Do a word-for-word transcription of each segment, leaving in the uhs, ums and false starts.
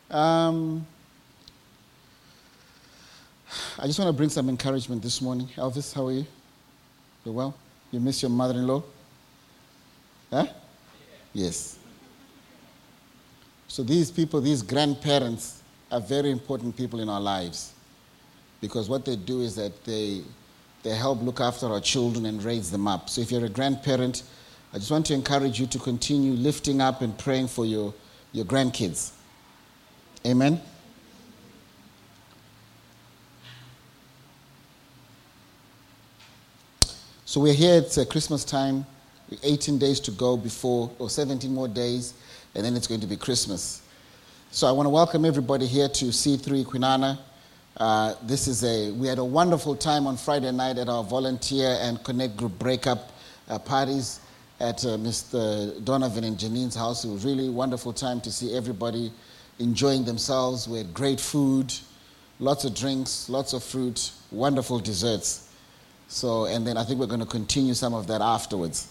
Um, I just want to bring some encouragement this morning. Elvis, how are you? You well? You miss your mother-in-law? Huh? Yes. So these people, these grandparents, are very important people in our lives, because what they do is that they they help look after our children and raise them up. So if you're a grandparent, I just want to encourage you to continue lifting up and praying for your, your grandkids. Amen? So we're here, it's uh, Christmas time, eighteen days to go before, or seventeen more days, and then it's going to be Christmas. So I want to welcome everybody here to C three Kwinana. Uh, this is a, we had a wonderful time on Friday night at our volunteer and connect group breakup uh, parties at uh, Mister Donovan and Janine's house. It was really wonderful time to see everybody enjoying themselves. We had great food, lots of drinks, lots of fruit, wonderful desserts. So, and then I think we're going to continue some of that afterwards.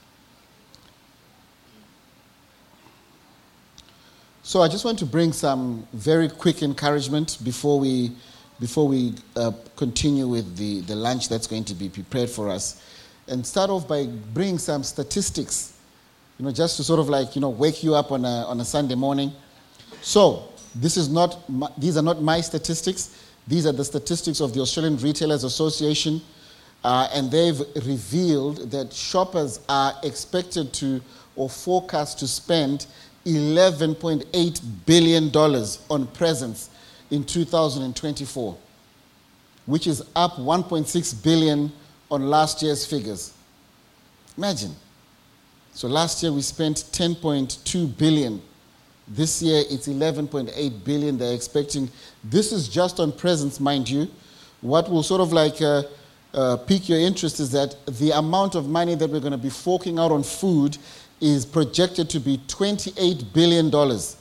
So I just want to bring some very quick encouragement before we before we uh, continue with the, the lunch that's going to be prepared for us. And start off by bringing some statistics, you know, just to sort of like, you know, wake you up on a, on a Sunday morning. So this is not my, these are not my statistics. These are the statistics of the Australian Retailers Association. Uh, and they've revealed that shoppers are expected to or forecast to spend eleven point eight billion dollars on presents in two thousand twenty-four, which is up one point six billion dollars on last year's figures. Imagine. So last year we spent ten point two billion dollars. This year it's eleven point eight billion dollars they're expecting. This is just on presents, mind you. What will sort of like uh, uh, pique your interest is that the amount of money that we're going to be forking out on food is projected to be twenty-eight billion dollars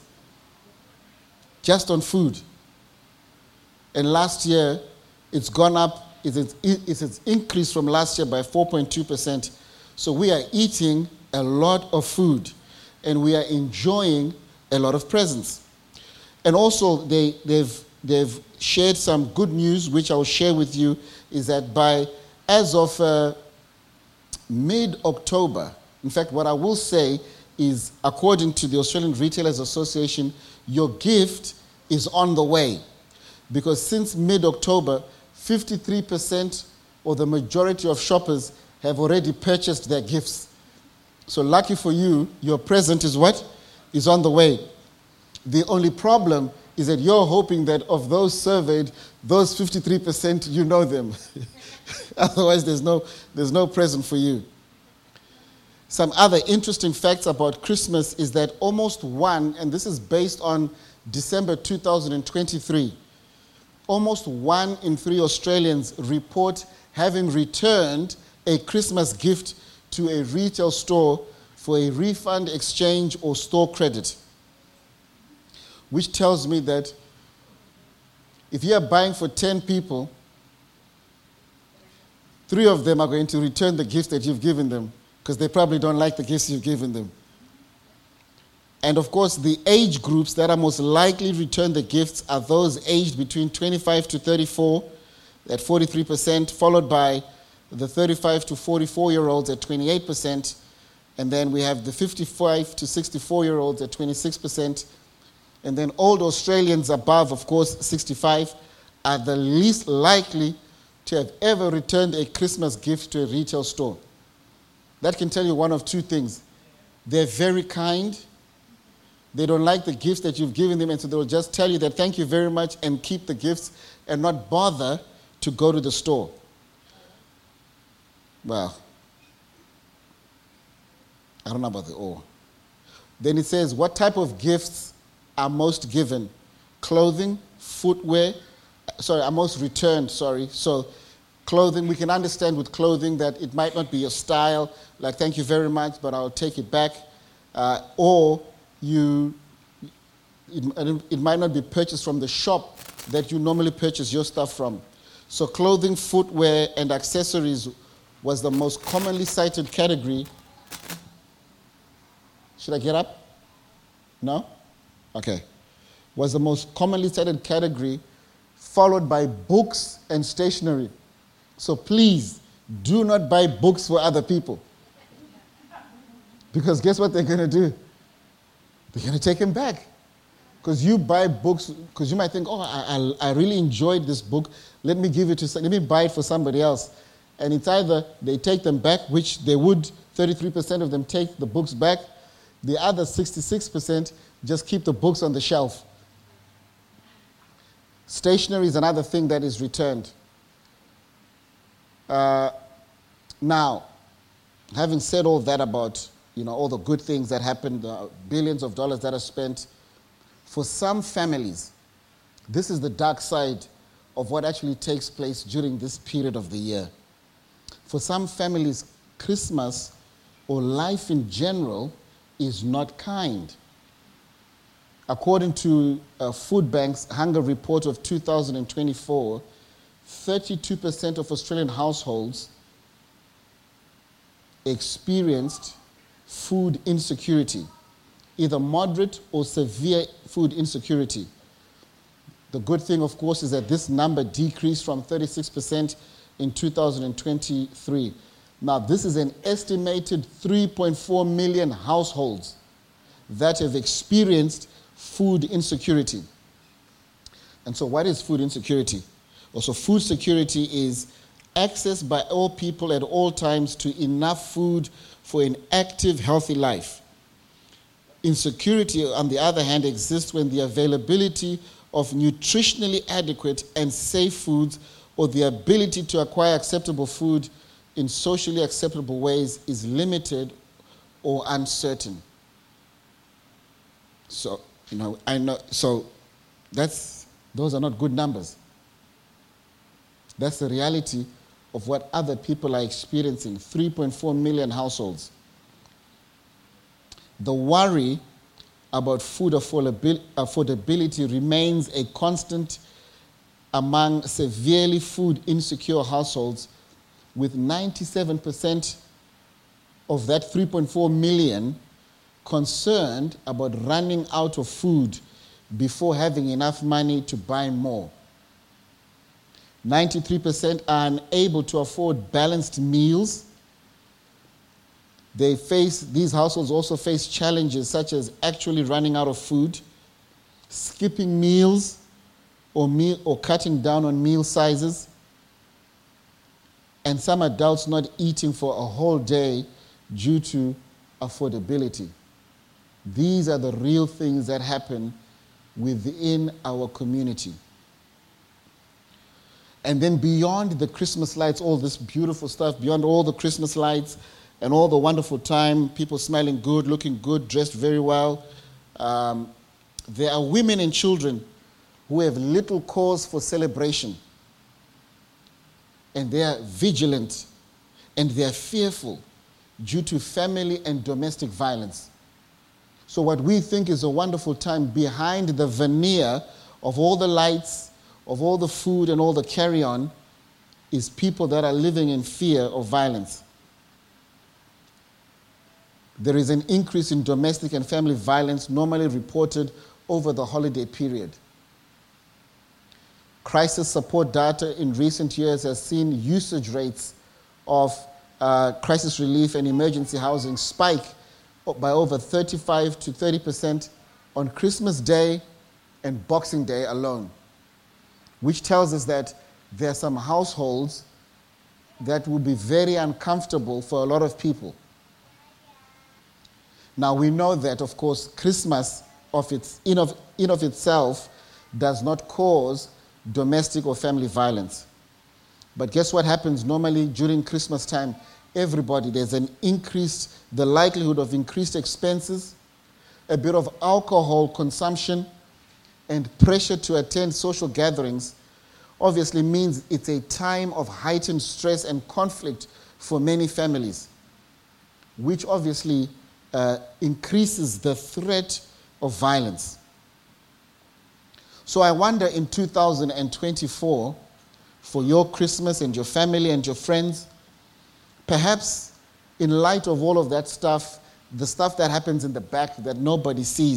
just on food. And last year, it's gone up, it's, it's, it's increased from last year by four point two percent. So we are eating a lot of food, and we are enjoying a lot of presents. And also, they, they've, they've shared some good news, which I'll share with you, is that by, as of uh, mid-October, in fact, what I will say is, according to the Australian Retailers Association, your gift is on the way. Because since mid-October, fifty-three percent or the majority of shoppers have already purchased their gifts. So lucky for you, your present is what? Is on the way. The only problem is that you're hoping that of those surveyed, those fifty-three percent, you know them. Otherwise, there's no, there's no present for you. Some other interesting facts about Christmas is that almost one, and this is based on December two thousand twenty-three, almost one in three Australians report having returned a Christmas gift to a retail store for a refund, exchange, or store credit. Which tells me that if you are buying for ten people, three of them are going to return the gift that you've given them, because they probably don't like the gifts you've given them. And of course, the age groups that are most likely return the gifts are those aged between twenty-five to thirty-four at forty-three percent, followed by the thirty-five to forty-four-year-olds at twenty-eight percent, and then we have the fifty-five to sixty-four-year-olds at twenty-six percent, and then old Australians above, of course, sixty-five, are the least likely to have ever returned a Christmas gift to a retail store. That can tell you one of two things. They're very kind. They don't like the gifts that you've given them, and so they'll just tell you that thank you very much and keep the gifts and not bother to go to the store. Well, I don't know about the or. Then it says, what type of gifts are most given? Clothing, footwear, sorry, are most returned, sorry. So clothing, we can understand with clothing that it might not be your style, like thank you very much, but I'll take it back. Uh, or you, it, it might not be purchased from the shop that you normally purchase your stuff from. So clothing, footwear, and accessories was the most commonly cited category. Should I get up? No? Okay. was the most commonly cited category, followed by books and stationery. So please, do not buy books for other people. Because guess what they're going to do? They're going to take them back. Because you buy books, because you might think, oh, I, I, I really enjoyed this book. Let me give it to, let me buy it for somebody else. And it's either they take them back, which they would, thirty-three percent of them take the books back. The other sixty-six percent just keep the books on the shelf. Stationery is another thing that is returned. Uh, now, having said all that about, you know, all the good things that happened, the billions of dollars that are spent, for some families, this is the dark side of what actually takes place during this period of the year. For some families, Christmas or life in general is not kind. According to uh, Food Bank's Hunger Report of two thousand twenty-four, thirty-two percent of Australian households experienced food insecurity, either moderate or severe food insecurity. The good thing, of course, is that this number decreased from thirty-six percent in two thousand twenty-three. Now, this is an estimated three point four million households that have experienced food insecurity. And so what is food insecurity? Also, food security is access by all people at all times to enough food for an active, healthy life. Insecurity, on the other hand, exists when the availability of nutritionally adequate and safe foods or the ability to acquire acceptable food in socially acceptable ways is limited or uncertain. So, you know, I know, so that's, those are not good numbers. That's the reality of what other people are experiencing, three point four million households. The worry about food affordability remains a constant among severely food insecure households, with ninety-seven percent of that three point four million concerned about running out of food before having enough money to buy more. ninety-three percent are unable to afford balanced meals. They face, these households also face challenges such as actually running out of food, skipping meals, or meal, or cutting down on meal sizes, and some adults not eating for a whole day due to affordability. These are the real things that happen within our community. And then beyond the Christmas lights, all this beautiful stuff, beyond all the Christmas lights and all the wonderful time, people smelling good, looking good, dressed very well, um, there are women and children who have little cause for celebration. And they are vigilant and they are fearful due to family and domestic violence. So what we think is a wonderful time, behind the veneer of all the lights, of all the food and all the carry-on, is people that are living in fear of violence. There is an increase in domestic and family violence normally reported over the holiday period. Crisis support data in recent years has seen usage rates of uh, crisis relief and emergency housing spike by over thirty-five to thirty percent on Christmas Day and Boxing Day alone, which tells us that there are some households that will be very uncomfortable for a lot of people. Now, we know that, of course, Christmas of its, in, of, in of itself does not cause domestic or family violence. But guess what happens normally during Christmas time? Everybody, there's an increased, the likelihood of increased expenses, a bit of alcohol consumption, and pressure to attend social gatherings obviously means it's a time of heightened stress and conflict for many families, which obviously uh, increases the threat of violence. So I wonder in two thousand twenty-four, for your Christmas and your family and your friends, perhaps in light of all of that stuff, the stuff that happens in the back that nobody sees,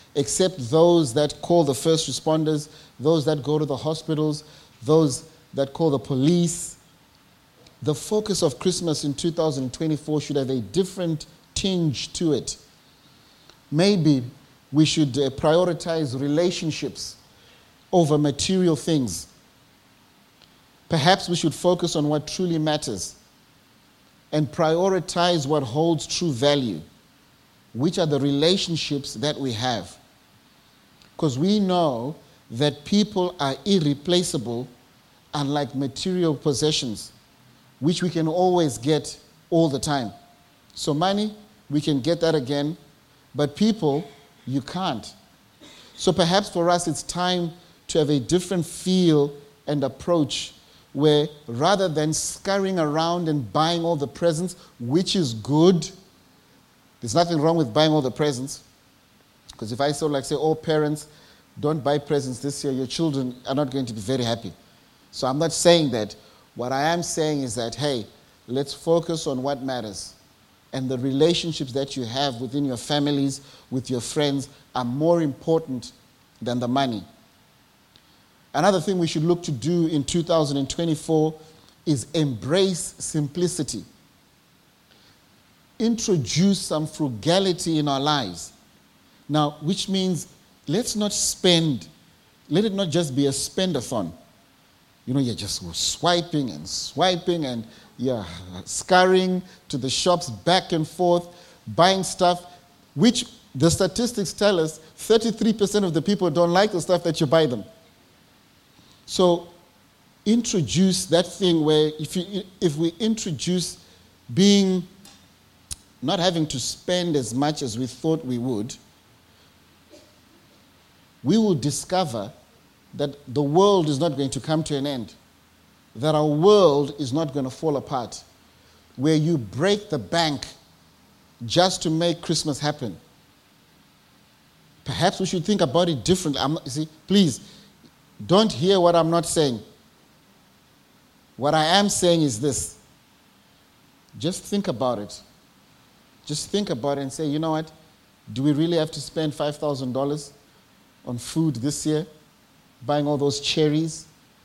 except those that call the first responders, those that go to the hospitals, those that call the police. The focus of Christmas in two thousand twenty-four should have a different tinge to it. Maybe we should uh, prioritize relationships over material things. Perhaps we should focus on what truly matters and prioritize what holds true value, which are the relationships that we have. Because we know that people are irreplaceable, unlike material possessions, which we can always get all the time. So money, we can get that again, but people, you can't. So perhaps for us, it's time to have a different feel and approach where rather than scurrying around and buying all the presents, which is good, there's nothing wrong with buying all the presents. Because if I so like say, all parents, don't buy presents this year, your children are not going to be very happy. So I'm not saying that. What I am saying is that, hey, let's focus on what matters. And the relationships that you have within your families, with your friends, are more important than the money. Another thing we should look to do in two thousand twenty-four is embrace simplicity. Introduce some frugality in our lives. Now, which means let's not spend, let it not just be a spend-a-thon. You know, you're just swiping and swiping and you're scurrying to the shops back and forth, buying stuff, which the statistics tell us thirty-three percent of the people don't like the stuff that you buy them. So introduce that thing where if, you, if we introduce being, not having to spend as much as we thought we would, we will discover that the world is not going to come to an end, that our world is not going to fall apart, where you break the bank just to make Christmas happen. Perhaps we should think about it differently. I'm not, you see, please, don't hear what I'm not saying. What I am saying is this. Just think about it. Just think about it and say, you know what? Do we really have to spend five thousand dollars on food this year? Buying all those cherries,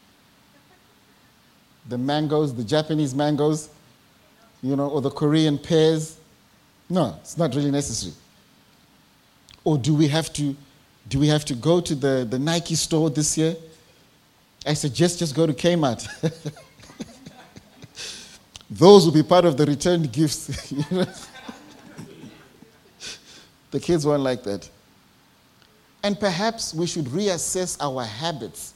the mangoes, the Japanese mangoes, you know, or the Korean pears. No, it's not really necessary. Or do we have to, do we have to go to the, the Nike store this year? I suggest just go to Kmart. Those will be part of the returned gifts. You know? The kids won't like that. And perhaps we should reassess our habits.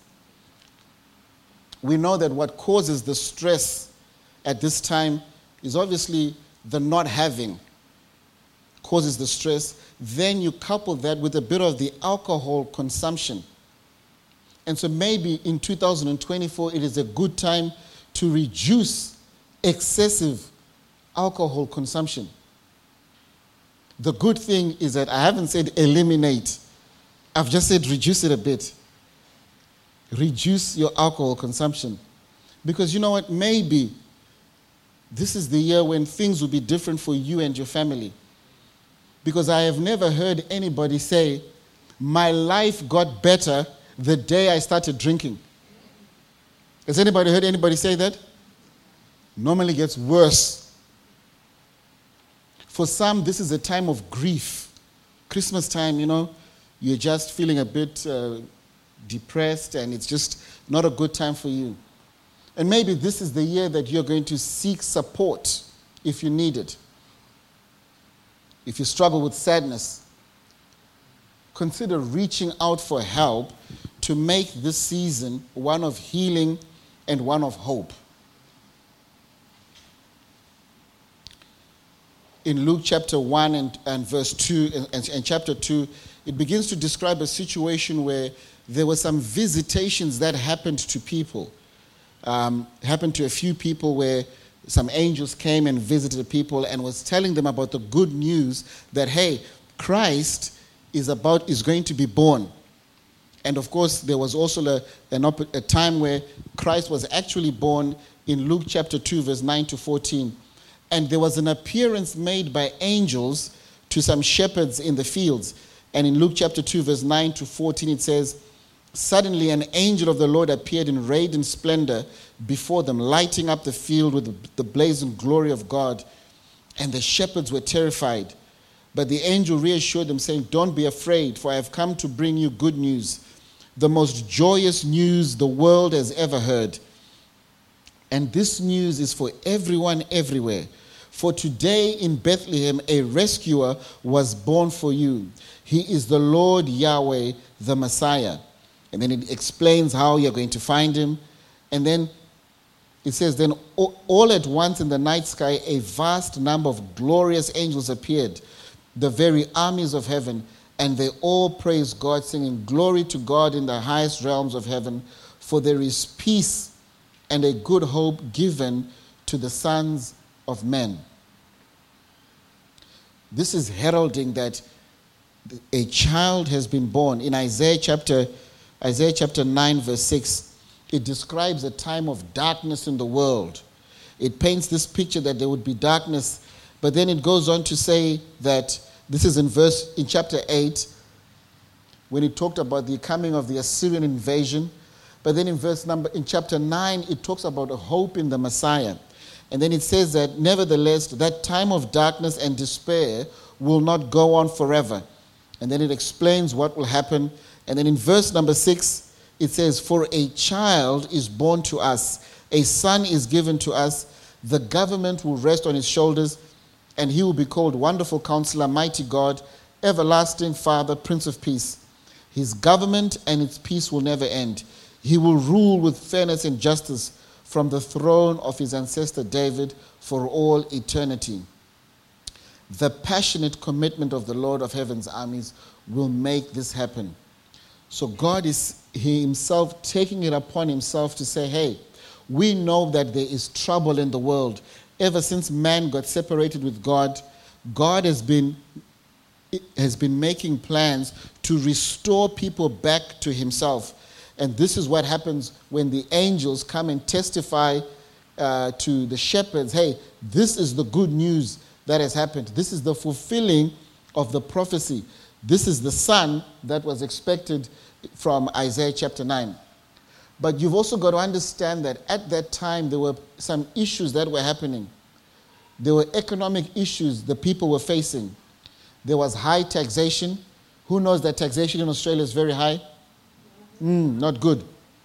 We know that what causes the stress at this time is obviously the not having causes the stress. Then you couple that with a bit of the alcohol consumption. And so maybe in two thousand twenty-four, it is a good time to reduce excessive alcohol consumption. The good thing is that I haven't said eliminate. I've just said reduce it a bit. Reduce your alcohol consumption. Because you know what? Maybe this is the year when things will be different for you and your family. Because I have never heard anybody say, my life got better the day I started drinking. Has anybody heard anybody say that? Normally gets worse. For some, this is a time of grief. Christmas time, you know, you're just feeling a bit uh, depressed and it's just not a good time for you. And maybe this is the year that you're going to seek support if you need it. If you struggle with sadness, consider reaching out for help to make this season one of healing and one of hope. In Luke chapter one and, and verse two and, and, and chapter two, it begins to describe a situation where there were some visitations that happened to people. Um, happened to a few people where some angels came and visited people and was telling them about the good news that, hey, Christ is about is going to be born. And of course, there was also a, an op- a time where Christ was actually born in Luke chapter two, verse nine to fourteen. And there was an appearance made by angels to some shepherds in the fields. And in Luke chapter two, verse nine to fourteen, it says, suddenly an angel of the Lord appeared in radiant splendor before them, lighting up the field with the blazing glory of God. And the shepherds were terrified. But the angel reassured them, saying, don't be afraid, for I have come to bring you good news, the most joyous news the world has ever heard. And this news is for everyone everywhere. For today in Bethlehem a rescuer was born for you. He is the Lord Yahweh, the Messiah. And then it explains how you're going to find him. And then it says, then all at once in the night sky a vast number of glorious angels appeared, the very armies of heaven, and they all praised God, singing, glory to God in the highest realms of heaven, for there is peace and a good hope given to the sons of men. This is heralding that a child has been born. In Isaiah chapter, Isaiah chapter nine, verse six, it describes a time of darkness in the world. It paints this picture that there would be darkness, but then it goes on to say that, this is in verse, in chapter eight, when it talked about the coming of the Assyrian invasion. But then in verse number, in chapter nine, it talks about a hope in the Messiah. And then it says that, nevertheless, that time of darkness and despair will not go on forever. And then it explains what will happen. And then in verse number six, it says, for a child is born to us, a son is given to us, the government will rest on his shoulders, and he will be called Wonderful Counselor, Mighty God, Everlasting Father, Prince of Peace. His government and its peace will never end. He will rule with fairness and justice from the throne of his ancestor David for all eternity. The passionate commitment of the Lord of Heaven's armies will make this happen. So God is he himself taking it upon himself to say, hey, we know that there is trouble in the world. Ever since man got separated with God, God has been, has been making plans to restore people back to himself. And this is what happens when the angels come and testify uh, to the shepherds, hey, this is the good news that has happened. This is the fulfilling of the prophecy. This is the son that was expected from Isaiah chapter nine. But you've also got to understand that at that time there were some issues that were happening. There were economic issues the people were facing. There was high taxation. Who knows that taxation in Australia is very high? Mm, not good.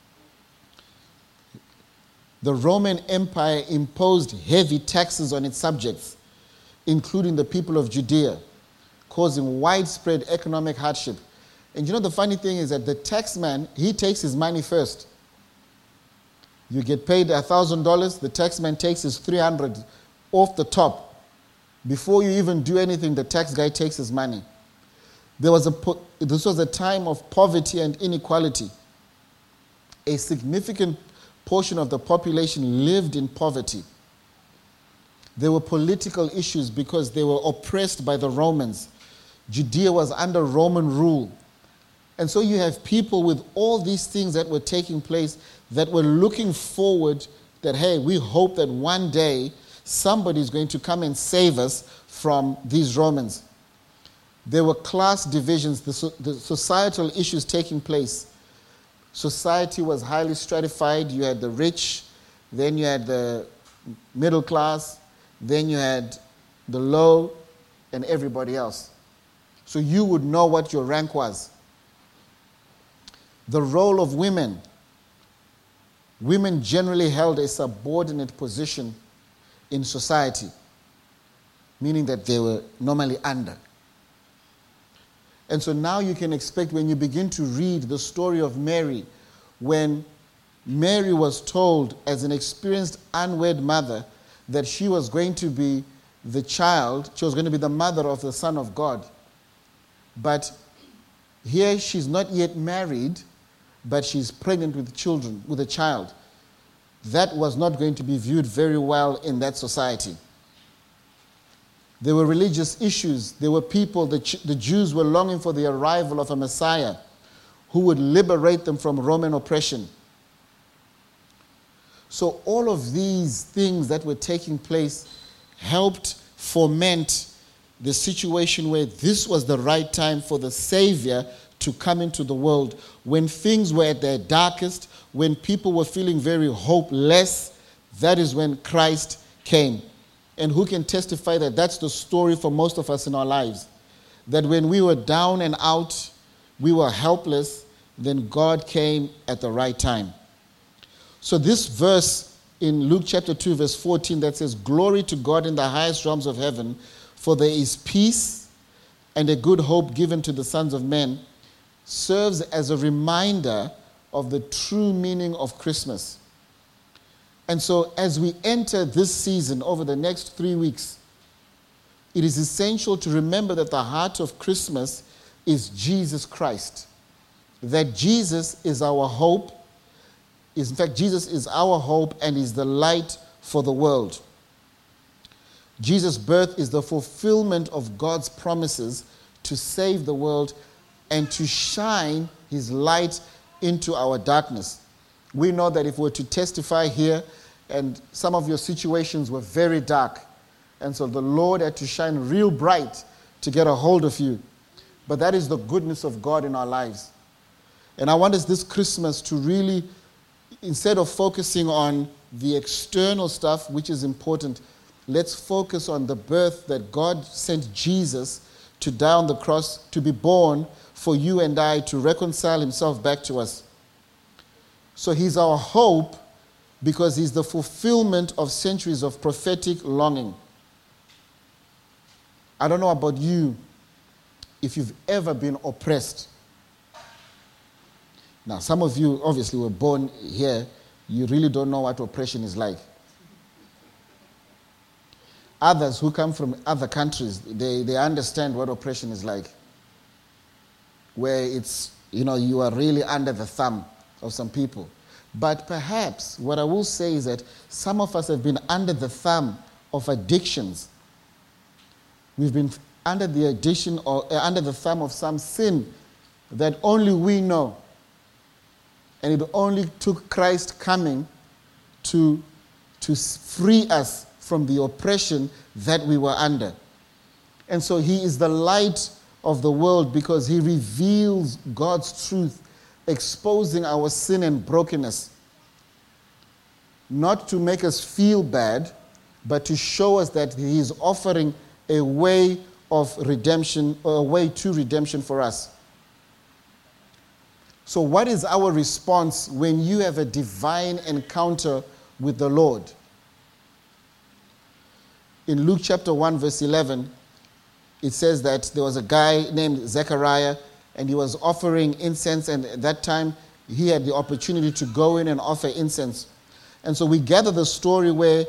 The Roman Empire imposed heavy taxes on its subjects, including the people of Judea, causing widespread economic hardship. And you know the funny thing is that the taxman, he takes his money first. You get paid one thousand dollars, the taxman takes his three hundred dollars off the top. Before you even do anything, the tax guy takes his money. There was a, this was a time of poverty and inequality. A significant portion of the population lived in poverty. There were political issues because they were oppressed by the Romans. Judea was under Roman rule. And so you have people with all these things that were taking place that were looking forward that, hey, we hope that one day somebody is going to come and save us from these Romans. There were class divisions, the, so, the societal issues taking place. Society was highly stratified. You had the rich, then you had the middle class, then you had the low, and everybody else. So you would know what your rank was. The role of women. Women generally held a subordinate position in society, meaning that they were normally under. And so now you can expect when you begin to read the story of Mary, when Mary was told as an experienced unwed mother that she was going to be the child, she was going to be the mother of the Son of God. But here she's not yet married, but she's pregnant with children, with a child. That was not going to be viewed very well in that society. There were religious issues. There were people, the, the Jews were longing for the arrival of a Messiah who would liberate them from Roman oppression. So all of these things that were taking place helped foment the situation where this was the right time for the Savior to come into the world. When things were at their darkest, when people were feeling very hopeless, that is when Christ came. And who can testify that that's the story for most of us in our lives? That when we were down and out, we were helpless, then God came at the right time. So this verse in Luke chapter two, verse fourteen, that says, "Glory to God in the highest realms of heaven, for there is peace and a good hope given to the sons of men," serves as a reminder of the true meaning of Christmas. And so as we enter this season over the next three weeks, it is essential to remember that the heart of Christmas is Jesus Christ. That Jesus is our hope. In fact, Jesus is our hope and is the light for the world. Jesus' birth is the fulfillment of God's promises to save the world and to shine his light into our darkness. We know that if we were to testify here, and some of your situations were very dark, and so the Lord had to shine real bright to get a hold of you. But that is the goodness of God in our lives. And I want us this Christmas to really, instead of focusing on the external stuff, which is important, let's focus on the birth that God sent Jesus to die on the cross, to be born for you and I, to reconcile himself back to us. So he's our hope because he's the fulfillment of centuries of prophetic longing. I don't know about you, if you've ever been oppressed. Now, some of you obviously were born here. You really don't know what oppression is like. Others who come from other countries, they, they understand what oppression is like. Where it's, you know, you are really under the thumb of some people. But perhaps what I will say is that some of us have been under the thumb of addictions. We've been under the addiction or uh, under the thumb of some sin that only we know. And it only took Christ coming to, to free us from the oppression that we were under. And so he is the light of the world because he reveals God's truth, exposing our sin and brokenness. Not to make us feel bad, but to show us that he is offering a way of redemption, or a way to redemption for us. So what is our response when you have a divine encounter with the Lord? In Luke chapter one, verse eleven, it says that there was a guy named Zechariah, and he was offering incense, and at that time, he had the opportunity to go in and offer incense. And so we gather the story where,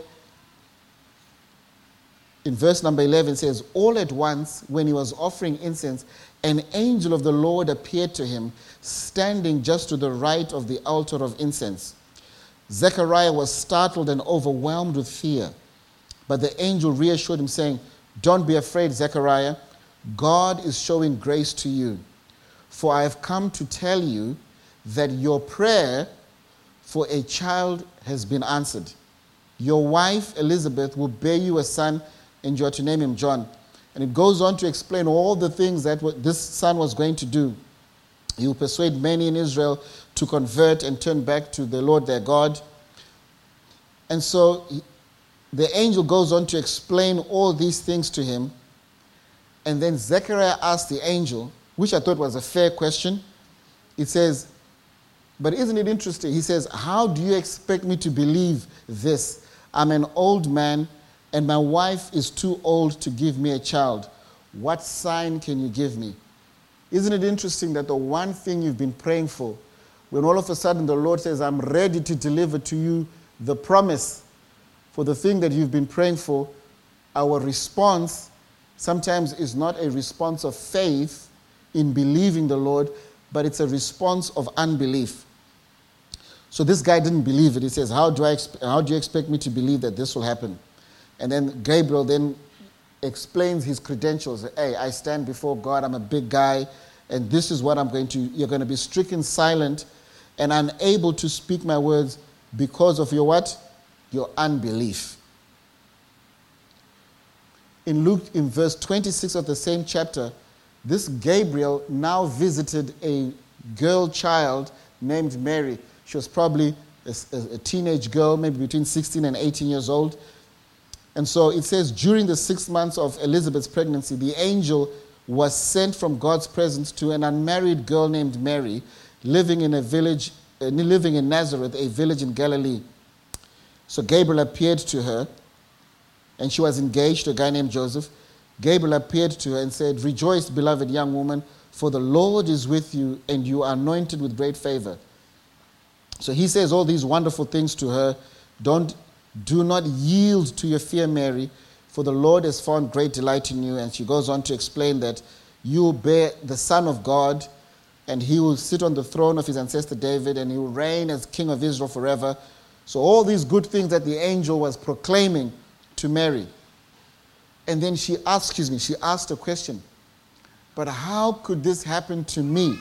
in verse number eleven, it says, "All at once, when he was offering incense, an angel of the Lord appeared to him, standing just to the right of the altar of incense. Zechariah was startled and overwhelmed with fear. But the angel reassured him, saying, 'Don't be afraid, Zechariah. God is showing grace to you. For I have come to tell you that your prayer for a child has been answered. Your wife, Elizabeth, will bear you a son, and you are to name him John.'" And it goes on to explain all the things that this son was going to do. He will persuade many in Israel to convert and turn back to the Lord their God. And so the angel goes on to explain all these things to him. And then Zechariah asked the angel, which I thought was a fair question. It says, but isn't it interesting? He says, "How do you expect me to believe this? I'm an old man, and my wife is too old to give me a child. What sign can you give me?" Isn't it interesting that the one thing you've been praying for, when all of a sudden the Lord says, "I'm ready to deliver to you the promise for the thing that you've been praying for," our response sometimes is not a response of faith in believing the Lord, but it's a response of unbelief. So this guy didn't believe it. He says, how do I exp- how do you expect me to believe that this will happen? And then Gabriel then explains his credentials. "Hey, I stand before God. I'm a big guy, and this is what I'm going to, you're going to be stricken silent and unable to speak my words because of your what? Your unbelief." in Luke, in verse twenty-six of the same chapter, this Gabriel now visited a girl child named Mary. She was probably a, a teenage girl, maybe between sixteen and eighteen years old. And so it says, during the six months of Elizabeth's pregnancy, the angel was sent from God's presence to an unmarried girl named Mary, living in a village, uh, living in Nazareth, a village in Galilee. So Gabriel appeared to her, and she was engaged to a guy named Joseph. Gabriel appeared to her and said, "Rejoice, beloved young woman, for the Lord is with you, and you are anointed with great favor." So he says all these wonderful things to her. Don't, do not yield to your fear, Mary, for the Lord has found great delight in you. And she goes on to explain that you will bear the Son of God, and he will sit on the throne of his ancestor David, and he will reign as King of Israel forever. So all these good things that the angel was proclaiming to Mary. And then she asked, excuse me, she asked a question. But how could this happen to me?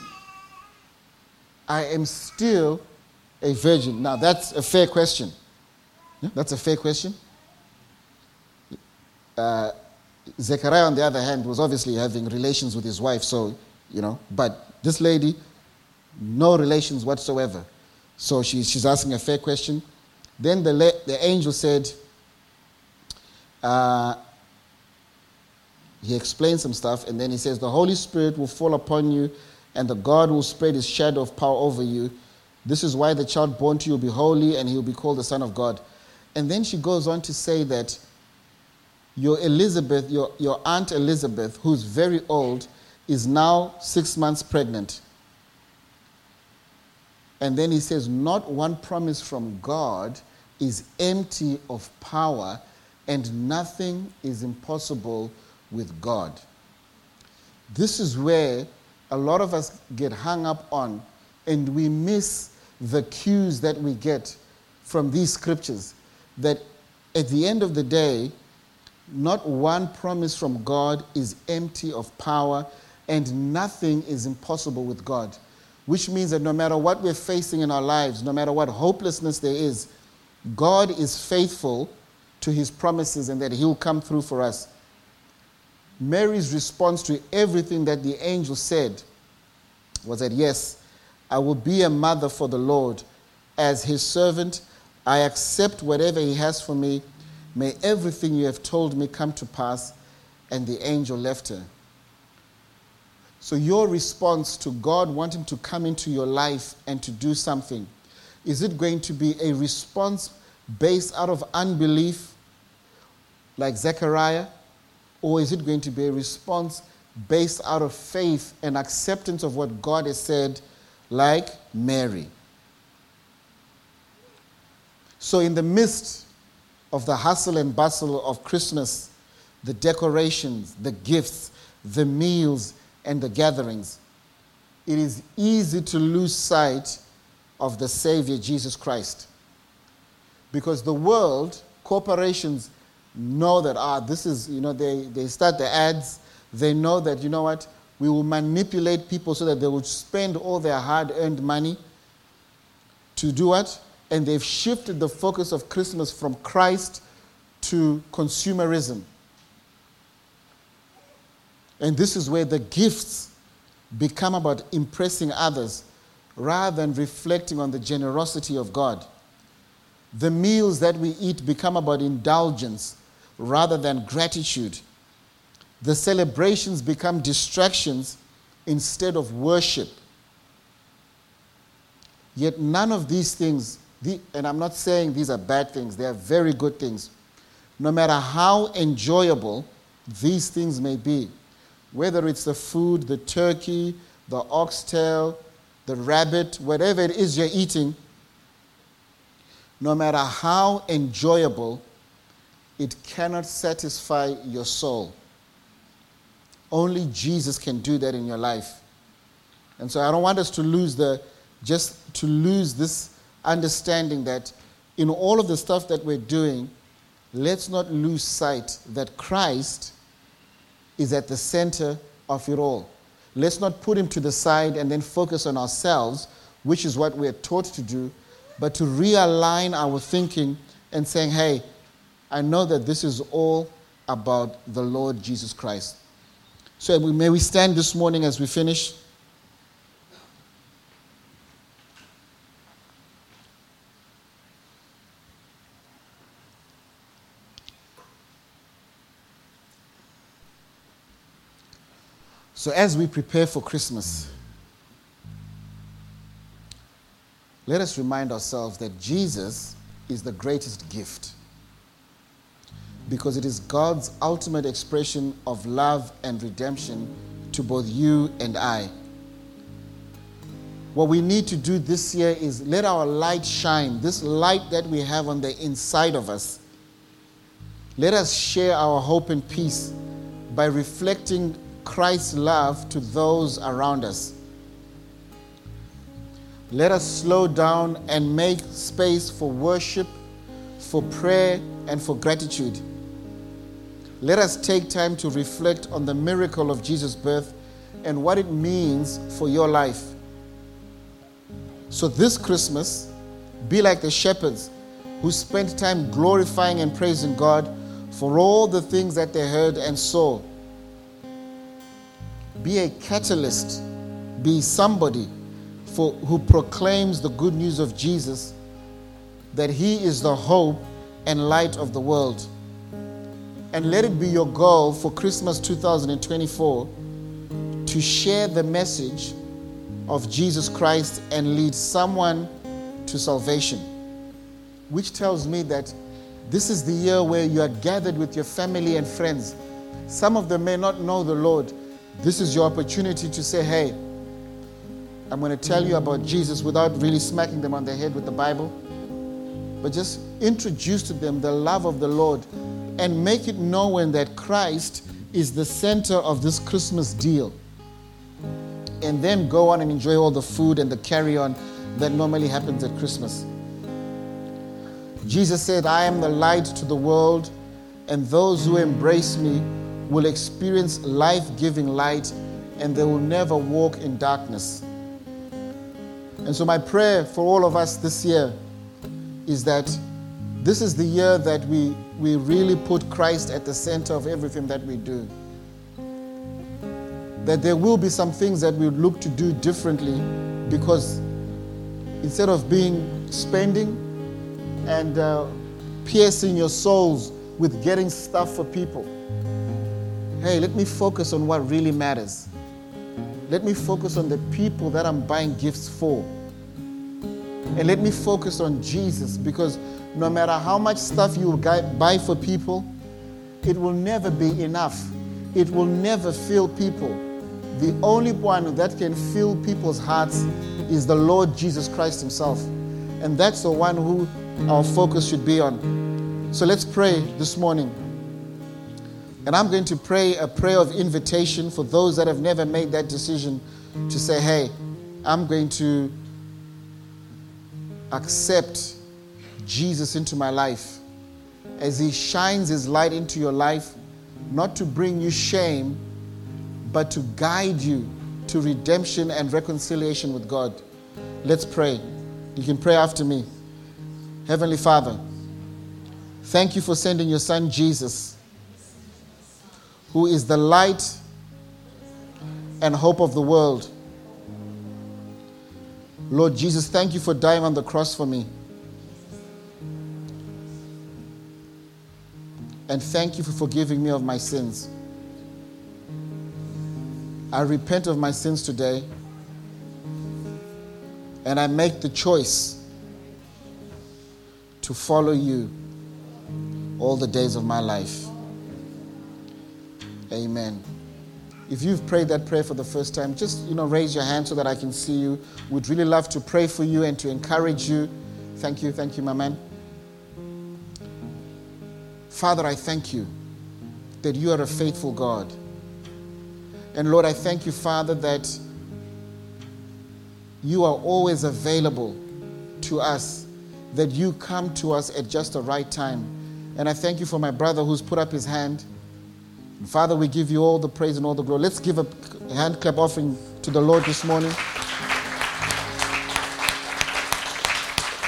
I am still a virgin. Now that's a fair question. Yeah, that's a fair question. Uh, Zechariah, on the other hand, was obviously having relations with his wife, so, you know, but this lady, no relations whatsoever. So she, she's asking a fair question. Then the, the angel said, uh, he explains some stuff, and then he says, the Holy Spirit will fall upon you, and the God will spread his shadow of power over you. This is why the child born to you will be holy, and he will be called the Son of God. And then she goes on to say that your Elizabeth, your, your Aunt Elizabeth, who's very old, is now six months pregnant. And then he says, not one promise from God is empty of power, and nothing is impossible with God. This is where a lot of us get hung up on, and we miss the cues that we get from these scriptures, that at the end of the day, not one promise from God is empty of power, and nothing is impossible with God. Which means that no matter what we're facing in our lives, no matter what hopelessness there is, God is faithful to his promises and that he will come through for us. Mary's response to everything that the angel said was that, yes, I will be a mother for the Lord. As his servant, I accept whatever he has for me. May everything you have told me come to pass. And the angel left her. So your response to God wanting to come into your life and to do something, is it going to be a response based out of unbelief, like Zechariah? Or is it going to be a response based out of faith and acceptance of what God has said, like Mary? So in the midst of the hustle and bustle of Christmas, the decorations, the gifts, the meals, and the gatherings, it is easy to lose sight of the Savior, Jesus Christ. Because the world, corporations, know that, ah, this is, you know, they, they start the ads. They know that, you know what, we will manipulate people so that they will spend all their hard-earned money to do what? And they've shifted the focus of Christmas from Christ to consumerism. And this is where the gifts become about impressing others rather than reflecting on the generosity of God. The meals that we eat become about indulgence rather than gratitude. The celebrations become distractions instead of worship. Yet none of these things, and I'm not saying these are bad things, they are very good things. No matter how enjoyable these things may be, whether it's the food, the turkey, the oxtail, the rabbit, whatever it is you're eating, no matter how enjoyable, it cannot satisfy your soul. Only Jesus can do that in your life. And so I don't want us to lose the, just to lose this understanding that in all of the stuff that we're doing, let's not lose sight that Christ is at the center of it all. Let's not put him to the side and then focus on ourselves, which is what we're taught to do, but to realign our thinking and saying, hey, I know that this is all about the Lord Jesus Christ. So may we stand this morning as we finish. So as we prepare for Christmas, let us remind ourselves that Jesus is the greatest gift, because it is God's ultimate expression of love and redemption to both you and I. What we need to do this year is let our light shine, this light that we have on the inside of us. Let us share our hope and peace by reflecting Christ's love to those around us. Let us slow down and make space for worship, for prayer, and for gratitude. Let us take time to reflect on the miracle of Jesus' birth and what it means for your life. So this Christmas, be like the shepherds who spent time glorifying and praising God for all the things that they heard and saw. Be a catalyst, be somebody for, who proclaims the good news of Jesus, that he is the hope and light of the world. And let it be your goal for Christmas two thousand twenty-four to share the message of Jesus Christ and lead someone to salvation. Which tells me that this is the year where you are gathered with your family and friends. Some of them may not know the Lord. This is your opportunity to say, hey, I'm going to tell you about Jesus without really smacking them on the head with the Bible, but just introduce to them the love of the Lord and make it known that Christ is the center of this Christmas deal. And then go on and enjoy all the food and the carry-on that normally happens at Christmas. Jesus said, I am the light to the world, and those who embrace me will experience life-giving light, and they will never walk in darkness. And so my prayer for all of us this year is that this is the year that we, we really put Christ at the center of everything that we do. That there will be some things that we look to do differently, because instead of being spending and uh, piercing your souls with getting stuff for people, hey, let me focus on what really matters. Let me focus on the people that I'm buying gifts for. And let me focus on Jesus, because no matter how much stuff you buy for people, it will never be enough. It will never fill people. The only one that can fill people's hearts is the Lord Jesus Christ himself. And that's the one who our focus should be on. So let's pray this morning. And I'm going to pray a prayer of invitation for those that have never made that decision to say, hey, I'm going to accept Jesus into my life as he shines his light into your life, not to bring you shame, but to guide you to redemption and reconciliation with God. Let's pray. You can pray after me. Heavenly Father, thank you for sending your son Jesus, who is the light and hope of the world. Lord Jesus, thank you for dying on the cross for me. And thank you for forgiving me of my sins. I repent of my sins today, and I make the choice to follow you all the days of my life. Amen. If you've prayed that prayer for the first time, just, you know, raise your hand so that I can see you. We'd really love to pray for you and to encourage you. Thank you. Thank you, my man. Father, I thank you that you are a faithful God. And Lord, I thank you, Father, that you are always available to us, that you come to us at just the right time. And I thank you for my brother who's put up his hand. Father, we give you all the praise and all the glory. Let's give a hand clap offering to the Lord this morning.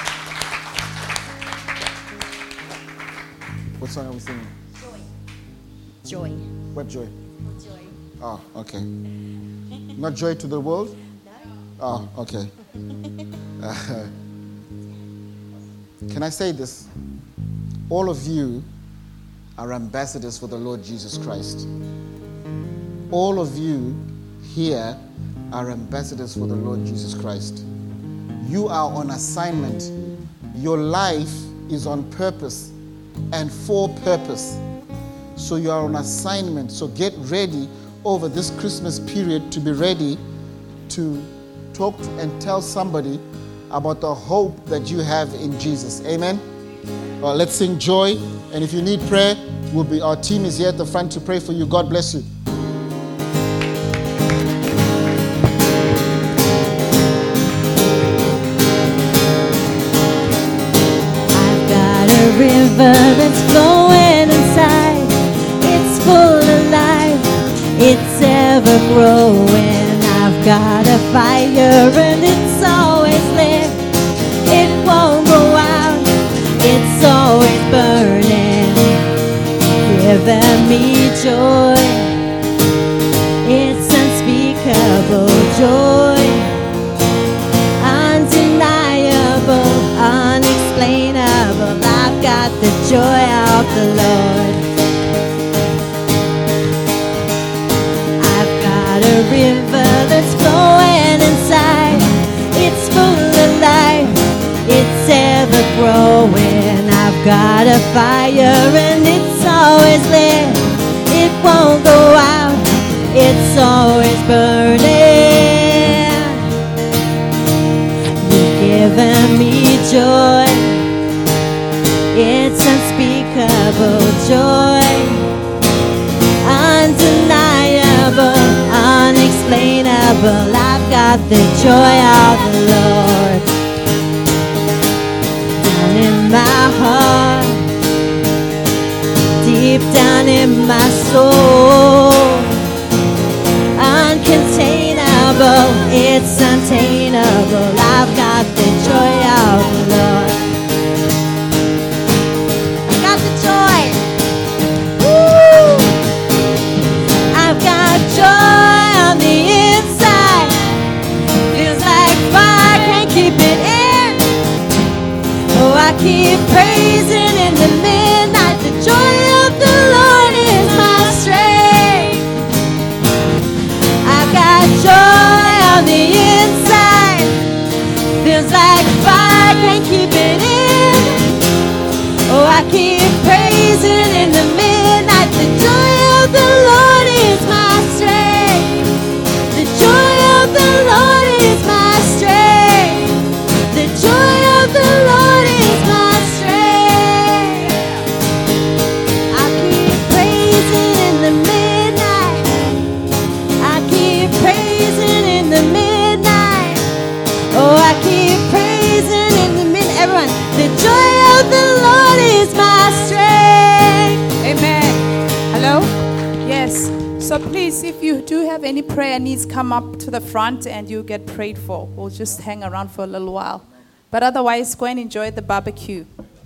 What song are we singing? Joy. Joy. What joy? Joy. Oh, okay. Not joy to the world? Oh, okay. Uh, can I say this? All of you are ambassadors for the Lord Jesus Christ. All of you here are ambassadors for the Lord Jesus Christ. You are on assignment. Your life is on purpose and for purpose. So you are on assignment. So get ready over this Christmas period to be ready to talk to and tell somebody about the hope that you have in Jesus. Amen? Well, let's sing Joy. And if you need prayer, we'll be, our team is here at the front to pray for you. God bless you. I've got a river that's flowing inside. It's full of life. It's ever growing. I've got a fire and it's always lit. It won't go out. It's always burning, giving me joy. It's unspeakable joy, undeniable, unexplainable. I've got the joy of the Lord. I've got a river that's flowing inside. It's full of life. It's ever growing. I've got a fire and it's always lit. It won't go out. It's always burning. You've given me joy. It's unspeakable joy, undeniable, unexplainable. I've got the joy of the Lord in my heart, deep down in my soul, uncontainable, it's untainable. I've got the joy of the Lord. I've got the joy. Woo! I've got joy on the inside. Feels like fire, can't keep it in. Oh, I keep praising in the midnight. The joy of the Lord is my strength. I've got joy on the inside. Feels like fire, can't keep it in. Oh, I keep praising in the midnight. The joy of the Lord is my strength. The joy of the Lord is my strength. The joy of the Lord is my strength. I keep praising in the midnight. I keep praising in the midnight. Oh, I keep praising in the midnight. Everyone, the joy of the Lord is my strength. Amen. Hello? Yes. So please, if you do have any prayer needs, come up to the front and you get prayed for. We'll just hang around for a little while. But otherwise, go and enjoy the barbecue.